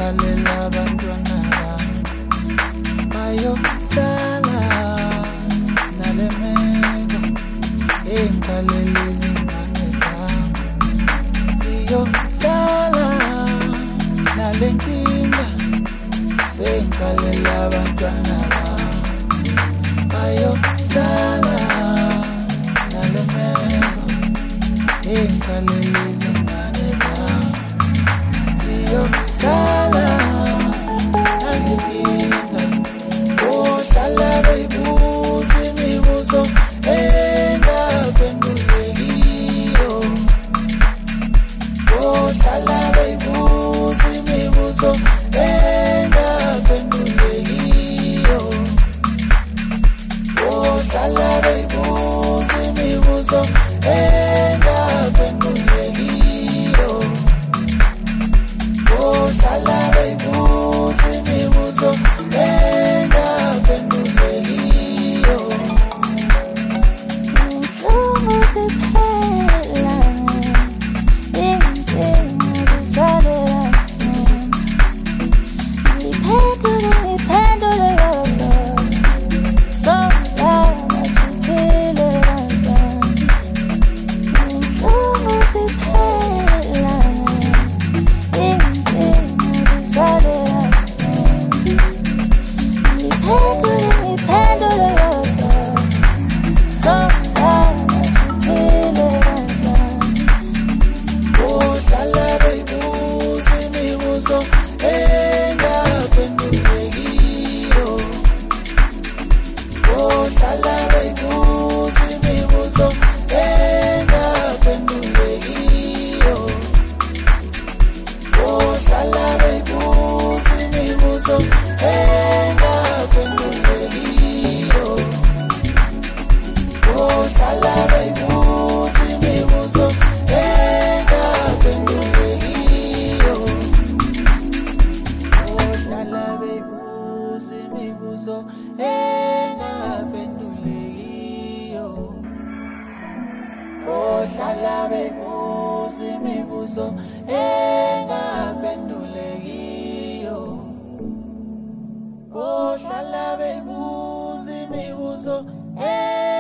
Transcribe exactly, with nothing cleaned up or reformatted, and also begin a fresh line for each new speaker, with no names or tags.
Engikalela abantwana bayosala nale meko, engikalela izingane zami ziyosala nale nkinga. Sengikalela abantwana bayosala nale meko, engikalela izingane zami ziyosala nale nkinga. Ohlala beyibuza imibuzo engaphendulekiyo, ohlala beyibuza imibuzo engaphendulekiyo, ohlala beyibuza imibuzo engaphendulekiyo, ohlala beyibuza imibuzo engaphendulekiyo.
Inhlungu ziphela mina, iy'nkinga zisalela mina. Ngiphendule, ngiphendule kazona, solala siphile kanjani. Inhlungu ziphela mina, iy'nkinga zisalela mina. Ngiphendule, ngiphendule kazona, solala siphile kanjani.
Ohlala beyibuza imibuzo engaphendulekiyo, ohlala beyibuza imibuzo engaphendulekiyo, ohlala beyibuza imibuzo engaphendulekiyo, ohlala beyibuza imibuzo engaphendulekiyo, ohlala beyibuza imibuzo engaphendulekiyo, ohlala beyibuza imibuzo engaphendulekiyo, ohlala beyibuza imibuzo engaphendulekiyo.